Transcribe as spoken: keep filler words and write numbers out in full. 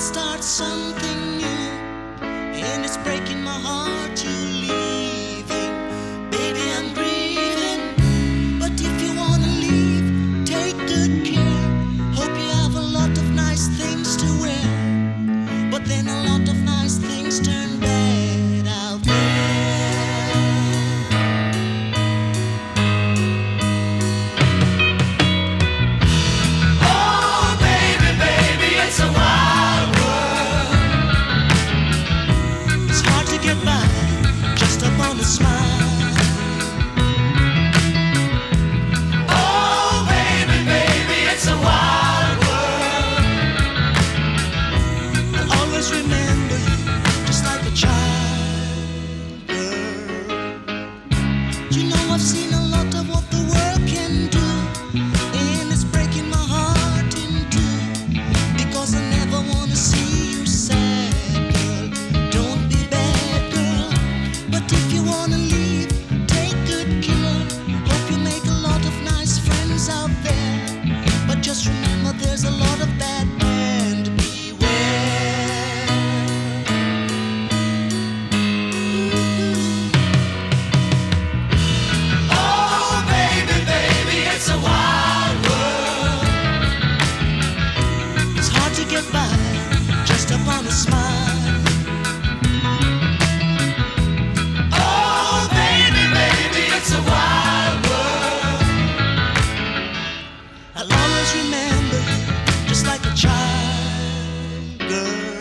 start something new, and it's breaking my heart you're leaving. Baby, I'm grieving, but if you wanna leave, take good care. Hope you have a lot of nice things to wear, but then a lot of nice things turn bad out there. Oh, baby, baby, it's a wild world. It's hard to get by just upon a smile. Oh, baby, baby, it's a wild world. I'll always remember you just like a child, girl. You know I've seen a lot of what the world can do, and it's breaking my heart in two, because I never wanna see you sad, girl. Don't be bad, girl. But if you wanna leave, take good care. Hope you make a lot of nice friends out there, but just remember there's a lot of bad and beware. Oh, baby, baby, it's a wild world. It's hard to get by just upon a smile. Oh, baby, baby, it's a wild world. I'll always remember you just like a child, girl.